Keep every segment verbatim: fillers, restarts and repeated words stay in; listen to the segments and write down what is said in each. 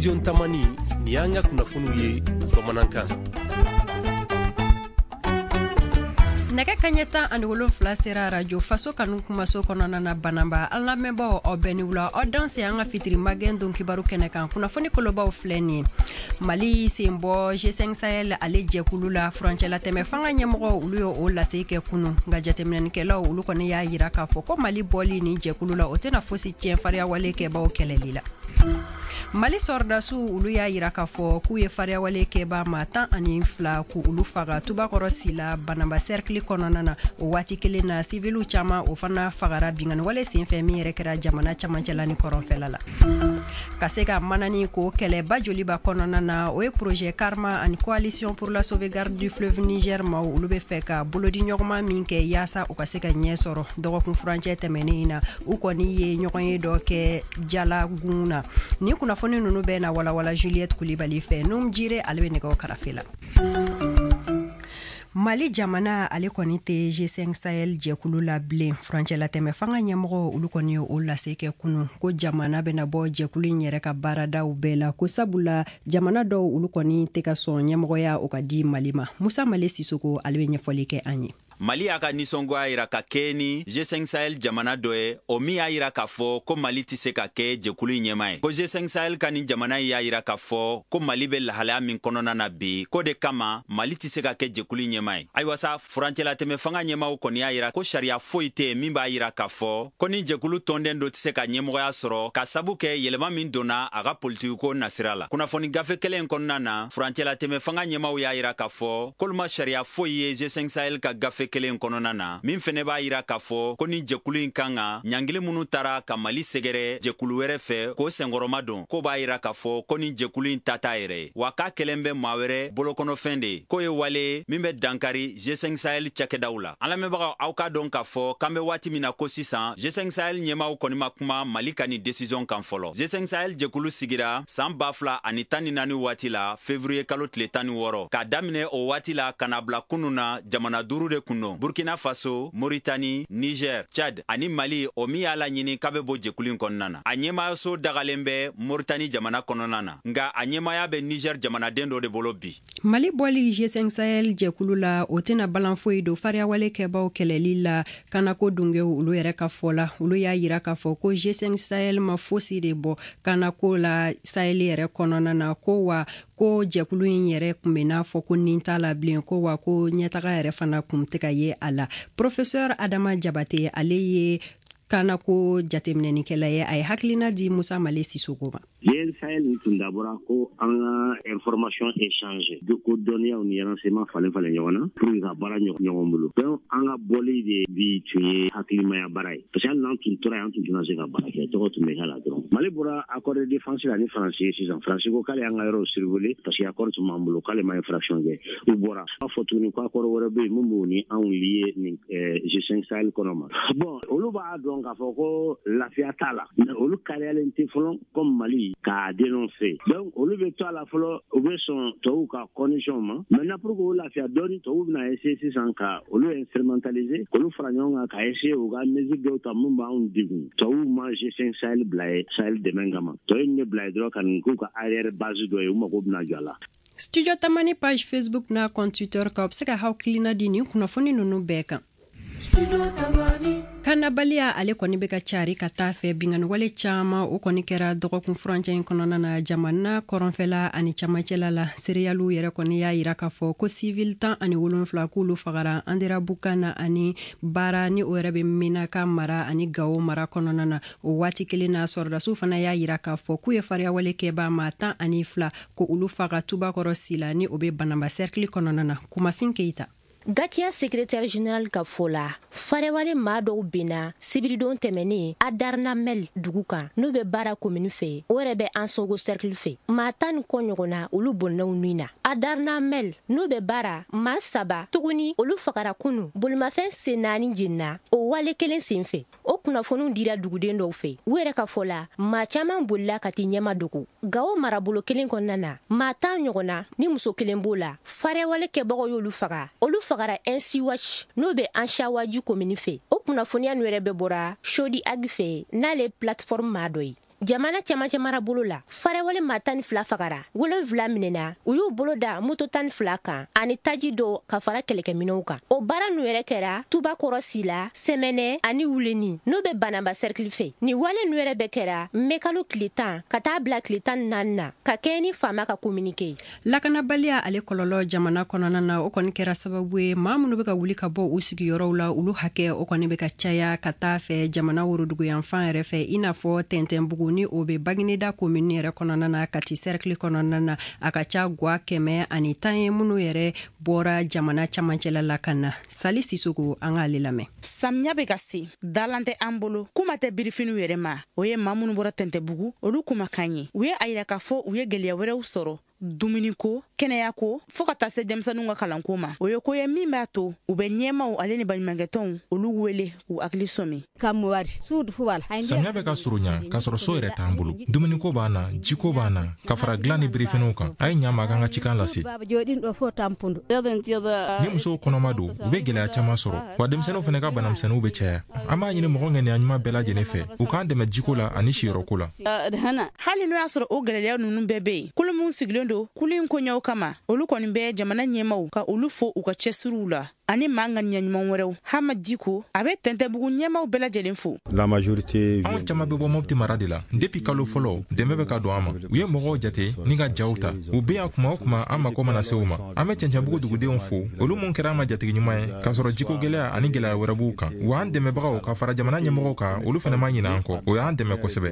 Studio Tamani ni yanga kunafunu ye bamanankan. Nɛgɛ kaɲɛ tan ani wolonfila sera radio faso kanu kumaso kɔnɔna na banamba an lamɛnbaaw aw bɛɛ ni wula aw danse an ka fitiri magɛn don kibaru kɛnɛ kan kunnafoni kolobaw filɛ nin ye Mali sen bɔ G cinq Sahel ale jɛkulu la furancɛla tɛmɛ fanga ɲɛmɔgɔ olu ye o lase kɛ kunu nka jateminɛnikɛlaw olu kɔni y'a yira k'a fɔ ko Mali bɔli ni jɛkulu la o tɛna fosi tiɲɛ fariya wale kɛbaw kɛlɛli la. Mali sɔrɔdasiw olu y'a yira k'a fɔ k'u ye fariya wale kɛba ma tan ani fila ku olu faga tubakɔrɔ sila banamba cercle kɔnɔna na o waati kelen na civiliw caman o fana fagara bingani wale senfɛ min yɛrɛ kɛra jamana camancɛla ni kɔrɔnfɛla la. Ka se ka manani ko kɛlɛba joliba kɔnɔna na o ye projet Karma ani coalition pour la sauvegarde du fleuve Niger ma olu bɛ fɛ ka bolodi ɲɔgɔnma min kɛ yaasa u ka se ka ɲɛ sɔrɔ dɔgɔkun furancɛ tɛmɛnen na u kɔni ye ɲɔgɔn ye dɔ kɛ jalagun na ni kunnafoni nunu bɛ na walawala Juliette Kulibali fɛ num jire ale bɛ nɛgɛw karafe la. Mali jamana ale kɔni tɛ G cinq Sahel jɛkulu la bilen furancɛla tɛmɛ fanga ɲɛmɔgɔ olu kɔni o lase kɛ kunu ko jamana bɛna bɔ jɛkulu in yɛrɛ ka baaradaw bɛɛ la ko sabula jamana dɔw olu kɔni tɛ ka sɔn ɲɛmɔgɔya o ka di Mali ma Musa Male Sisoko ale bɛ ɲɛfɔli kɛ an ye. Mali y'a ka nisɔngoya yira ka kɛ ni G cinq Sahel jamana dɔ ye o min y'a yira k'a fɔ ko Mali tɛ se ka kɛ jɛkulu ɲɛma ye ko G cinq Sahel ka ni jamana y'a yira k'a fɔ ko Mali bɛ lahalaya min kɔnɔna na bi ko de kama Mali tɛ se ka kɛ jɛkulu ɲɛma ye ayiwa sa furancɛla tɛmɛ fanga ɲɛmaw kɔni y'a yira ko sariya foyi tɛ min b'a yira k'a fɔ ko ni jɛkulu tɔnden dɔ tɛ se ka ɲɛmɔgɔya sɔrɔ ka sabu kɛ yɛlɛma min donna a ka politiko nasira la kunnafoni gafe kelen kɔnɔna na furancɛla tɛmɛ fanga ɲɛmaw y'a yira k'a fɔ k'olu ma sariya foyi ye G cinq Sahel ka gafe kelen kɔnɔna na min fɛnɛ b'a yira k'a fɔ ko ni jɛkulu in kan ka ɲangili minnu tara ka Mali sɛgɛrɛ jɛkulu wɛrɛ fɛ k'o senkɔrɔma don k'o b'a yira k'a fɔ ko ni jɛkulu in ta t'a yɛrɛ ye wa k'a kɛlen bɛ maa wɛrɛ bolokɔnɔfɛn de ye k'o ye wale min bɛ dankari G cinq Sahel cakɛdaw la an lamɛnbagaw aw k'a dɔn k'a fɔ k'an bɛ waati min na ko sisan G cinq Sahel ɲɛmaw kɔni ma kuma Mali ka ni décision kan fɔlɔ G cinq Sahel jɛkulu sigira san ba fila ani tan ni naani waati la février kalo tile tan ni wɔɔrɔ k'a daminɛ o waati la ka na bila kunun na jamana duuru de kun don Burkina Faso, Mauritanie, Niger, Tchad ani Mali o min y'a laɲini k'a bɛ bɔ jɛkulu in kɔnɔna na a ɲɛmayaso dagalen bɛ Mauritanie jamana kɔnɔna na nka a ɲɛmaya bɛ Niger jamanaden dɔ de bolo bi. Mali bɔli G cinq Sahel jɛkulu la o tɛna balan foyi don fariya wale kɛbaw kɛlɛli la kanako dungew olu yɛrɛ ka fɔ la olu y'a yira k'a fɔ ko G cinq Sahel ma fosi de bɔ kanako la Sahel yɛrɛ kɔnɔna na ko wa ko jɛkulu in yɛrɛ kun bɛ n'a fɔ ko nin t'a la bilen ko wa ko ɲɛtaga yɛrɛ fana kun tɛ ka ye a la Professeur Adama Jabate ale ye kanako jateminɛnikɛla ye a ye hakilina di Musa Male Sisoko ma. Yen Sahel ni tun dabɔra ko an ka information échange de ko dɔnniyaw ni renseignement falen falen ɲɔgɔn na pour ka baara ɲɔgɔn bolo donc an ka bɔli de bi tun ye hakilimaya baara ye parce que hali n'an tun tora an tun tɛna se ka baara kɛ tɔgɔ tun bɛ k'a la dɔrɔn Mali bɔra accord de défense la ni Faransi ye sisan Faransi ko k'ale an ka yɔrɔw surveiller parce que accord tun b'an bolo k'ale ma infraction kɛ u bɔra a fɔ tuguni ko accord wɛrɛ bɛ yen min b'o ni anw lié ni G cinq Sahel kɔnɔ ma bon olu b'a dɔn k'a fɔ ko lafiya t'a la mais olu kariyalen tɛ fɔlɔ comme Mali k'a dénoncer donc olu bɛ to a la fɔlɔ u bɛ sɔn tubabuw ka condition ma maintenant pour que o lafiya dɔɔni tubabuw bɛna essayer sisan ka olu instrumentaliser olu fara ɲɔgɔn kan ka essayer u ka mesure dɔw ta mun b'anw degun tubabuw ma G cinq Sahel bila ye Sahel dɛmɛ kama tubabuw ne bila ye dɔrɔn ka nin k'u ka arrière base dɔ ye u mago bɛna jɔ a la. Studio Tamani page Facebook na compte Twitter ka bɛ se ka hakilina di nin kunnafoni ninnu bɛɛ kan. Kanabaliya ale kɔni bɛ ka cari ka taa fɛ bingani wale caman o kɔni kɛra dɔgɔkun furancɛ in kɔnɔna na jamana kɔrɔnfɛla ani camancɛla la seriyalu yɛrɛ kɔni y'a yira k'a fɔ ko civil tan ani wolonfila k'olu fagara Andera Bukana ani Bara ni o yɛrɛ bɛ Menaka mara ani Gao mara kɔnɔna na o waati kelen na sɔrɔdasiw fana y'a yira k'a fɔ k'u ye fariya wale kɛba ma tan ani fila ko olu faga tubakɔrɔ sila ni o bɛ Banamba cercle kɔnɔna na Kumafin Keita. Gatia secrétaire général ka fola farewale maa dɔw bena sibiridon tɛmɛnen a Darnamel dugu kan n'u bɛ baara commune fɛ o yɛrɛ bɛ Ansogo cercle fɛ maa tan ni kɔ ɲɔgɔn na olu bɔnnaw nuin na a Darnamel n'u bɛ baara maa saba tuguni olu fagara kunu bolimafɛn sen naani jenina o wale kelen sen fɛ o kunnafoniw dira duguden dɔw fɛ u yɛrɛ ka fɔla maa caman bolila ka ti ɲɛma dogo Gao marabolo kelen kɔnɔna na maa tan ɲɔgɔn na ni muso kelen b'o la farewale kɛbagaw y'olu faga olu fagara Ainsi Watch n'o bɛ Anshawaju commune fɛ o kunnafoniya n'u yɛrɛ bɛ bɔra Chodi Ag fɛ n'ale plateforme maa dɔ ye jamana cɛmancɛ mara bolo la farewale maa tan ni fila fagara wolonfila minɛna u y'u bolo da moto tan ni fila kan ani taji dɔ ka fara kɛlɛkɛminɛw kan o baara n'u yɛrɛ kɛra tubakɔrɔ sila sɛmɛnɛ ani wuleni n'u bɛ banamba sɛrikili fɛ ni wale n'u yɛrɛ bɛ kɛra mekalo tile tan ka taa bila tile tan ni naani na ka kɛɲɛ ni faama ka kominike. lakanabaliya ale kɔlɔlɔ jamana kɔnɔna na o kɔni kɛra sababu ye maa minnu bɛ ka wuli ka bɔ u sigiyɔrɔw la olu hakɛ o kɔni bɛ ka caya ka taa fɛ jamana woroduguyanfan yɛrɛ fɛ i n'a fɔ tɛntɛnbugu ni o bɛ bagineda komini yɛrɛ kɔnɔna na kati sɛrikili kɔnɔna na a ka ca gwa kɛmɛ ani tan ye minnu yɛrɛ bɔra jamana camancɛla la ka na. Sali Sisoko an k'ale lamɛn. Samiya bɛ ka se dalan tɛ an bolo kuma tɛ birifiniw yɛrɛ ma o ye maa minnu bɔra tɛntɛnbugu olu kumakan ye u ye a yira k'a fɔ u ye gɛlɛya wɛrɛw sɔrɔ dumuni ko kɛnɛya ko fo ka taa se denmisɛnninw ka kalanko ma o ye ko ye min b'a to u bɛ ɲɛmaw ale ni baɲumankɛtɔnw olu wele k'u hakili sɔmi. samiya bɛ ka surunya k'a sɔrɔ so yɛrɛ t'an bolo dumuniko b'an na jiko b'an na ka fara dilan ni birifiniw kan a ye ɲama k'an ka cikan lase ni musow kɔnɔma don u bɛ gɛlɛya caman sɔrɔ wa denmisɛnninw fana ka banamisɛnninw bɛ caya an b'a ɲini mɔgɔ ŋɛniya ɲuman bɛɛ lajɛlen fɛ u k'an dɛmɛ jiko la ani siyɔrɔko la. hali n'o y'a sɔrɔ o gɛlɛya ninnu bɛɛ bɛ yen kolo min sigilen don kulu in koɲɛw kama olu kɔni bɛ jamana ɲɛmaw ka olu fo u ka cɛsiriw la ani maa ŋaniya ɲuman wɛrɛw Hama Diko a bɛ tɛntɛnbugu ɲɛmaw bɛɛ lajɛlen fo. anw caman bɛ bɔ Mopti mara de la depuis kalo fɔlɔ dɛmɛ bɛ ka don an ma u ye mɔgɔw jate ni ka jaw ta u bɛ yan kuma o kuma an mako mana se u ma an bɛ cɛncɛnbugu dugudenw fo olu mun kɛra an ma jatigi ɲuman ye k'a sɔrɔ jiko gɛlɛya ani gɛlɛya wɛrɛ b'u kan wa an dɛmɛbagaw ka fara jamana ɲɛmɔgɔw kan olu fana ma ɲina an kɔ o y'an dɛmɛ kosɛbɛ.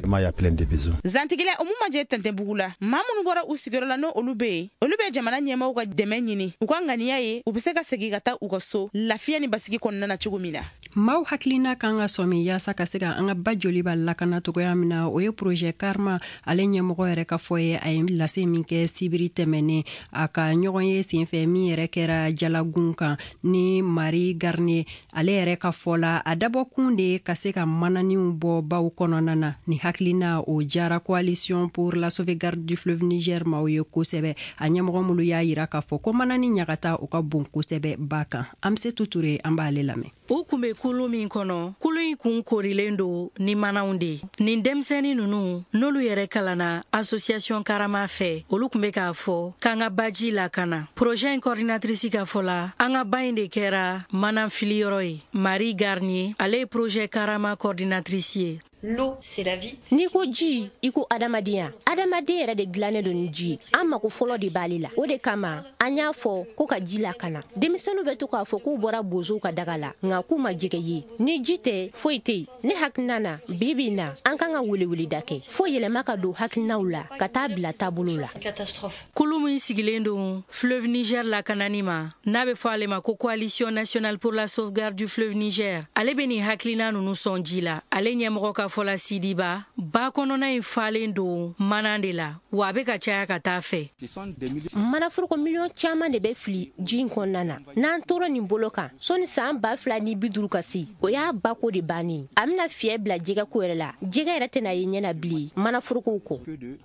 zantigilɛ o mun ma jɛ tɛntɛnbugu la maa minnu bɔra u sigiyɔrɔ la n'o olu bɛ yen olu bɛ jamana ɲɛmɔgɔw ka dɛmɛ ɲini u ka ŋaniya ye u bɛ se ka segin ka taa u ka so lafiya ni basigi kɔnɔna na cogo min na. Maaw hakilina kan ka sɔmi yaasa ka se ka an ka ba joli b'a lakana togoya min na o ye projet Karma ale ɲɛmɔgɔ yɛrɛ ka fɔ ye a ye lase min kɛ sibiri tɛmɛnen a ka ɲɔgɔn ye senfɛ min yɛrɛ kɛra jalagun kan ni Marie Garnier ale yɛrɛ ka fɔ la a dabɔkun de ka se ka mananiw bɔ baw kɔnɔna na ni hakilina o jara Coalition pour la sauvegarde du fleuve Niger ma o ye kosɛbɛ a ɲɛmɔgɔ mulu y'a yira k'a fɔ ko manani ɲagata o ka bon kosɛbɛ ba kan Amsetu Ture an b'ale lamɛn. O kun bɛ kulu min kɔnɔ kulu in kun korilen don ni manaw de nin denmisɛnnin ninnu n'olu yɛrɛ kalanna association Karama fɛ olu kun bɛ k'a fɔ k'an ka baji lakana projet in coordinatrice ka fɔ la an ka ba in de kɛra mana filiyɔrɔ ye Marie Garnier ale ye projet Karama coordinatrice ye. L'eau, c'est la vie. Ni ko ji, i ko adamadenya. Adamaden yɛrɛ de dilannen don ni ji. An mako fɔlɔ de b'ale la. O de kama, an y'a fɔ ko ka ji lakana. Denmisɛnninw bɛ to k'a fɔ k'u bɔra bozow ka daga la, nka k'u ma jɛgɛ ye. Ni ji tɛ, foyi tɛ yen. Ne hakilina na, bi bi in na, an kan ka weleweleda kɛ. Fo yɛlɛma ka don hakilinaw la, ka taa bila taabolo la. Kulu min sigilen don fleuve Niger lakanani ma, n'a bɛ fɔ ale ma ko Coalition nationale pour la sauvegarde du fleuve Niger. Ale bɛ nin hakilina ninnu sɔn ji la. Ale ɲɛmɔgɔ ka fɔla Sidiba ba kɔnɔna in falen don mana de la wa a bɛ ka caya ka taa fɛ. Manaforoko miliyɔn caman de bɛ fili ji in kɔnɔna na n'an tora nin bolo kan sɔni san ba fila ni bi duuru ka se o y'a bako de bannen a bɛna fiɲɛ bila jɛgɛko yɛrɛ la jɛgɛ yɛrɛ tɛna ye ɲɛna bilen manaforokow kɔ.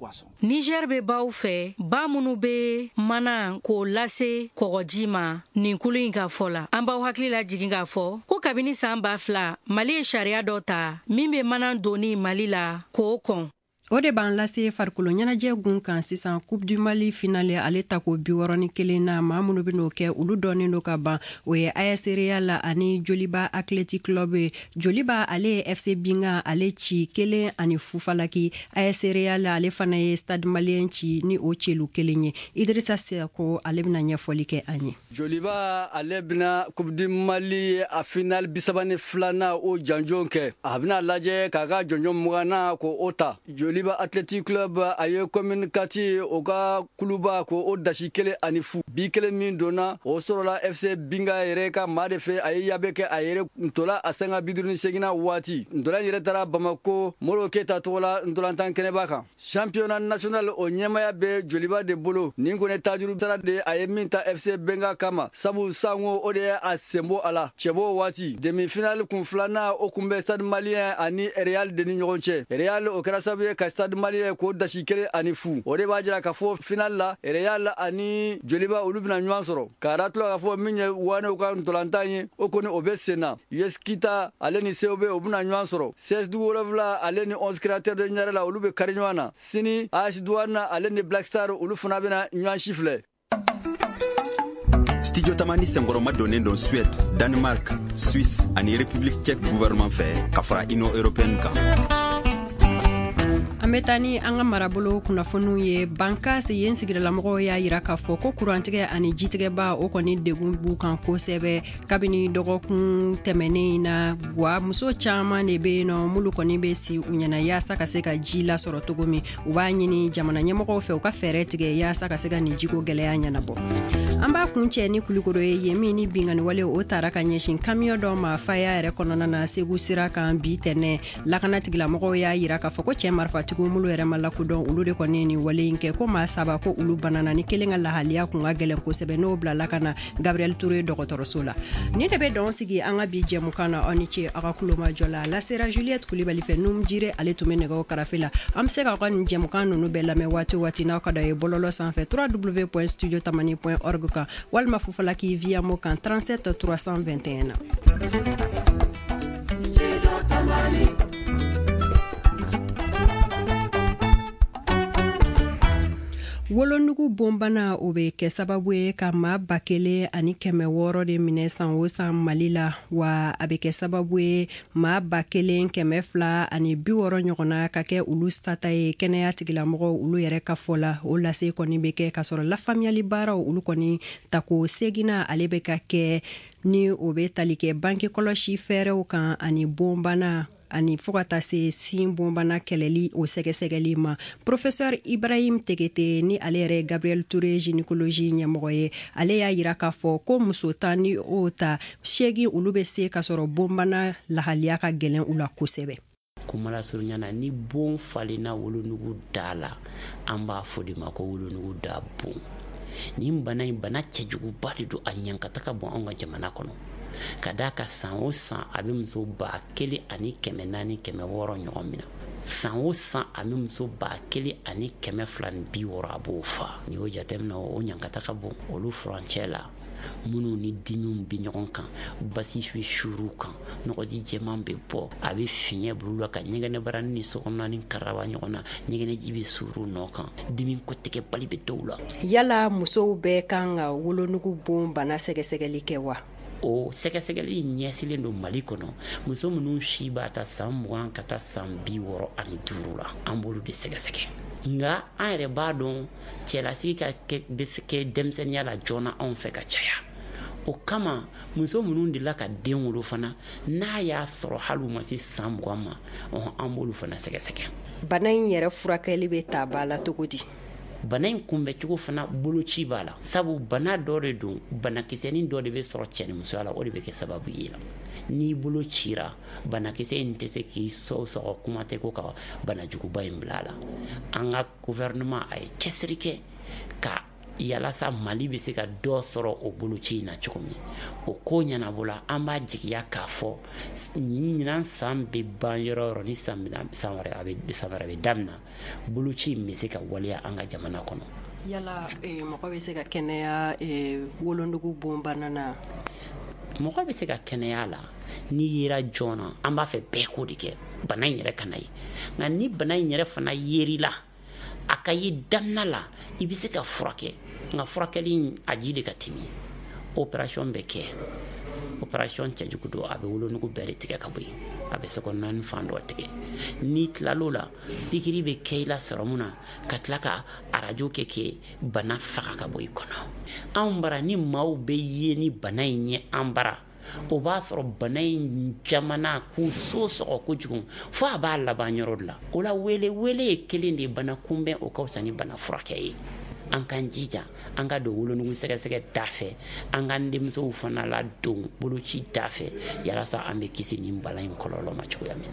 Niger bɛ baw fɛ ba minnu bɛ mana k'o lase kɔgɔji ma nin kulu in ka fɔ la an b'aw hakili la jigin k'a fɔ ko kabini san ba fila Mali ye sariya dɔ ta min bɛ mana doni Mali la k'o kɔn. O de b'an lase farikolo ɲɛnajɛ gun kan sisan Coupe du Mali finale ale ta ko bi wɔɔrɔ ni kelen na maa minnu bɛn'o kɛ olu dɔɔnin don ka ban o ye A S Real ani Joliba Athletic Club ye Joliba ale ye F C Binga ale ci kelen ani Fufalaki A S Real ale fana ye Stade Malien ci ni o celu kelen ye Idrissa Seko ale bɛna ɲɛfɔli kɛ an ye. Joliba ale bɛna Coupe du Mali a finale bisaba ni filanan o janjon kɛ a bɛna lajɛ k'a ka jɔnjɔn mugannan ko o ta Joliba Athletic Club a ye commune kati o ka kuluba ko o dasi kelen ani fu bi kelen min donna o sɔrɔla F C Binga yɛrɛ ka maa de fɛ a ye yabe kɛ a yɛrɛ ntola a sanga bi duuru ni segina waati ntola yɛrɛ taara Bamako Moro Keta tɔgɔ la ntolantan kɛnɛba kan championnat national o ɲɛmaya bɛ Joliba de bolo nin kɔni tajuru tara de a ye min ta F C Binga kama sabu sango o de ye a senbo a la cɛbɔ waati demi finale kun filanan o kun bɛ Stade Malien ani Real de ni ɲɔgɔn cɛ Real o kɛra sabu ye ka ka Stade Malien ko dasi kelen ani fu o de b'a jira ka fɔ final la Real ani Joliba olu bɛna ɲɔgɔn sɔrɔ ka ratlo ka fɔ min ye wane ka ntolantan ye o kɔni o bɛ senna U S Kita ale ni C O B o bɛna ɲɔgɔn sɔrɔ C S wolonwula ale ni onze créateurs de ɲare la olu bɛ kari ɲɔgɔn na sini A S Douane ale ni Black Star olu fana bɛna ɲɔgɔn sifilɛ. Studio Tamani sengoroma donnen don Suède, Danemark, Suisse ani République tchèque gouvernement fɛ ka fara Union européenne kan. An bɛ taa ni an ka marabolo kunnafoniw ye Bankas yen sigidalamɔgɔw y'a yira k'a fɔ ko kurantigɛ ani jitigɛba o kɔni degun b'u kan kosɛbɛ kabini dɔgɔkun tɛmɛnen na wa muso caman de bɛ yen nɔ mulu kɔni bɛ si u ɲɛna yaasa ka se ka ji lasɔrɔ cogo min u b'a ɲini jamana ɲɛmɔgɔw fɛ u ka fɛɛrɛ tigɛ yaasa ka se ka nin jiko gɛlɛya ɲɛnabɔ. An b'a kun cɛ ni kulikoro ye yen min ni bingani wale o taara ka ɲɛsin kamiyon dɔ ma faya yɛrɛ kɔnɔna na Segu sira kan bi tɛnɛ lakana tigilamɔgɔw y'a yira k'a fɔ ko cɛ marifatigiw mulu yɛrɛ ma lakodɔn olu de kɔni ni wale in kɛ ko maa saba ko olu banana ni kelen ka lahaliya kun ka gɛlɛn kosɛbɛ n'o bila lakana Gabriel Touré dɔgɔtɔrɔso la. Ni de bɛ dɔn sigi an ka bi jɛmukan na aw ni ce aw ka kulomajɔ la lasera Juliette Kulibali fɛ Num Jire ale tun bɛ nɛgɛw karafe la an bɛ se ka ka nin jɛmukan ninnu bɛɛ lamɛn waati waati n'aw ka da ye bɔlɔlɔ sanfɛ w w w point studio tamani point org kan walima fufalaki via mo kan trente-sept trois cent vingt et un na. Wolonugu bombana o bɛ kɛ sababu ye ka maa ba kelen ani kɛmɛ wɔɔrɔ de minɛ san o san Mali la wa a bɛ kɛ sababu ye maa ba kelen kɛmɛ fila ani bi wɔɔrɔ ɲɔgɔnna ka kɛ olu sata ye kɛnɛya tigilamɔgɔw olu yɛrɛ ka fɔ la o lase kɔni bɛ kɛ ka sɔrɔ lafaamuyali baaraw olu kɔni tako segina ale bɛ ka kɛ ni o bɛ tali kɛ banki kɔlɔsi fɛɛrɛw kan ani bombana ani fo ka taa se sin bonbana kɛlɛli o sɛgɛsɛgɛli ma. Professeur Ibrahim Tegete ni ale yɛrɛ Gabriel Touré gynécologie ɲɛmɔgɔ ye ale y'a yira k'a fɔ ko muso tan ni o ta seegin olu bɛ se ka sɔrɔ bonbana lahaliya ka gɛlɛn u la kosɛbɛ. Kumala surunyana ni bon falena wolonugu da la an b'a fɔ de ma ko wolonugu da bon. Ni bana in bana cɛjuguba de don a ɲankata ka bɔ an ka jamana kɔnɔ. Ka da ka san o san a bɛ muso ba kelen ani kɛmɛ naani kɛmɛ wɔɔrɔ ɲɔgɔn min na. San o san a bɛ muso ba kelen ani kɛmɛ fila ni bi wɔɔrɔ a b'o fa. Ni y'o jateminɛ o ɲankata ka bon olu furancɛ la. Minnu ni dimiw bɛ ɲɔgɔn kan basi bɛ suru kan nɔgɔji jɛman bɛ bɔ a bɛ fiɲɛ bulu la ka ɲɛgɛnɛbara ni sokɔnɔna ni karaba ɲɔgɔn na ɲɛgɛnɛji bɛ suru nɔ kan dimi ko tigɛ bali bɛ dɔw la. Yala musow bɛɛ kan ka wolonugu bon bana sɛgɛsɛgɛli kɛ wa? O sɛgɛsɛgɛli ɲɛsilen don Mali kɔnɔ muso minnu si b'a ta san mugan ka taa san bi wɔɔrɔ ani duuru la an b'olu de sɛgɛsɛgɛ. Nga an yɛrɛ b'a dɔn cɛlasigi ka bɛ kɛ denmisɛnniya la joona anw fɛ ka caya. O kama muso minnu de la ka den wolo fana n'a y'a sɔrɔ hali u ma se san mugan ma an b'olu fana sɛgɛsɛgɛ. Bana in yɛrɛ furakɛli bɛ taa ba la cogo di? Bana in kunbɛcogo fana boloci b'a la sabu bana dɔ de don banakisɛnin dɔ de bɛ sɔrɔ cɛ ni musoya la o de bɛ kɛ sababu ye la n'i bolo cira banakisɛ in tɛ se k'i sɔgɔ kuma tɛ ko ka banajuguba in bila a la an ka gouvernement a ye cɛsiri kɛ ka yalasa Mali bɛ se ka dɔ sɔrɔ o boloci in na cogo min o ko ɲɛnabɔ la an b'a jigiya k'a fɔ ɲinan san bɛ ban yɔrɔ yɔrɔ ni san wɛrɛ a bɛ san wɛrɛ bɛ daminɛ boloci in bɛ se ka waleya an ka jamana kɔnɔ. Yala mɔgɔ bɛ se ka kɛnɛya wolonugu bon bana na? Mɔgɔ bɛ se ka kɛnɛya la n'i yera joona an b'a fɛ bɛɛ k'o de kɛ bana in yɛrɛ kana ye nka ni bana in yɛrɛ fana yer'i la a ka ye damina la i bɛ se ka furakɛ nka furakɛli a ji de ka timi opération bɛ kɛ opération cɛjugu don a bɛ wolonugu bɛɛ de tigɛ ka bɔ yen a bɛ se kɔnɔna ni fan dɔ tigɛ n'i tilal'o la pikiri bɛ kɛ i la sɔrɔmu na ka tila ka arajo kɛ kɛ bana faga ka bɔ i kɔnɔ anw bara ni maaw bɛ ye ni bana in ye an bara o b'a sɔrɔ bana in jamana k'u so sɔgɔ kojugu fo a b'a laban yɔrɔ de la o la wele wele ye kelen de bana kunbɛn o ka fisa ni bana furakɛ ye an k'an jija an ka don wolonugu sɛgɛsɛgɛ da fɛ an k'an denmusow fana la don boloci da fɛ yalasa an bɛ kisi nin bana in kɔlɔlɔ ma cogoya min na.